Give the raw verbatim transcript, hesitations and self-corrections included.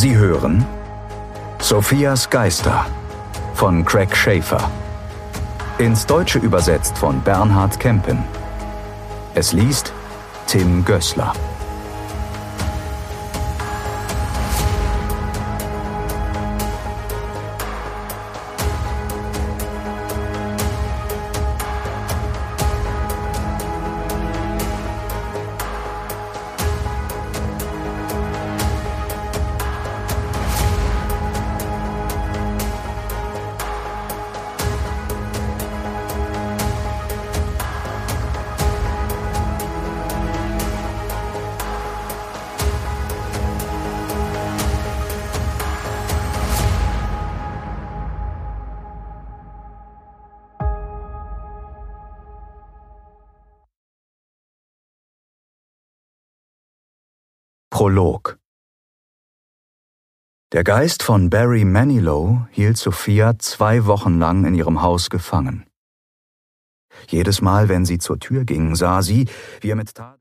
Sie hören Sophias Geister von Craig Schaeffer. Ins Deutsche übersetzt von Bernhard Kempen. Es liest Tim Gößler. Prolog. Der Geist von Barry Manilow hielt Sophia zwei Wochen lang in ihrem Haus gefangen. Jedes Mal, wenn sie zur Tür ging, sah sie, wie er mit Tat